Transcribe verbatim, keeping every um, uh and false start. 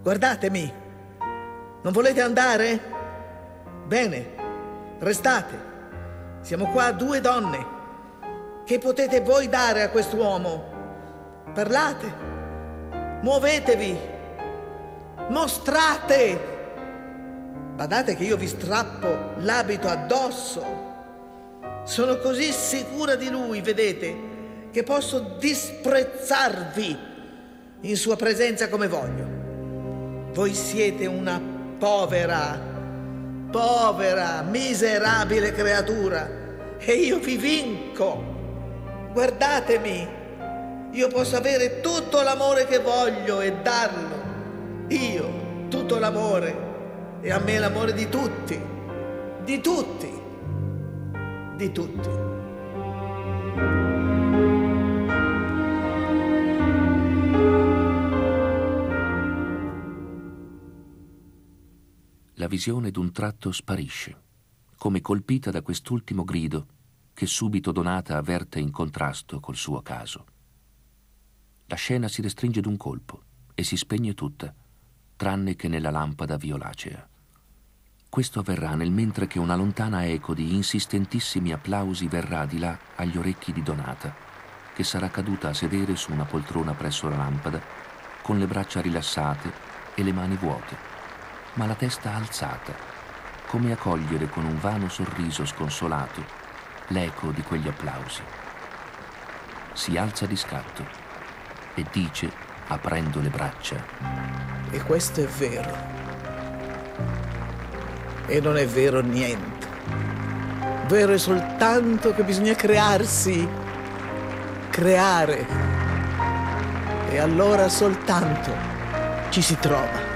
Guardatemi. Non volete andare? Bene, restate. Siamo qua due donne. Che potete voi dare a quest'uomo? Parlate. Muovetevi. Mostrate. Badate che io vi strappo l'abito addosso. Sono così sicura di lui, vedete, che posso disprezzarvi in sua presenza come voglio. Voi siete una povera, povera, miserabile creatura e io vi vinco. Guardatemi, io posso avere tutto l'amore che voglio e darlo. Io, tutto l'amore. E a me l'amore di tutti, di tutti, di tutti. La visione d'un tratto sparisce, come colpita da quest'ultimo grido che subito Donata avverte in contrasto col suo caso. La scena si restringe d'un colpo e si spegne tutta, tranne che nella lampada violacea. Questo avverrà nel mentre che una lontana eco di insistentissimi applausi verrà di là agli orecchi di Donata, che sarà caduta a sedere su una poltrona presso la lampada, con le braccia rilassate e le mani vuote, ma la testa alzata, come a cogliere con un vano sorriso sconsolato l'eco di quegli applausi. Si alza di scatto e dice, aprendo le braccia: E questo è vero. E non è vero niente. Vero è soltanto che bisogna crearsi, creare. E allora soltanto ci si trova.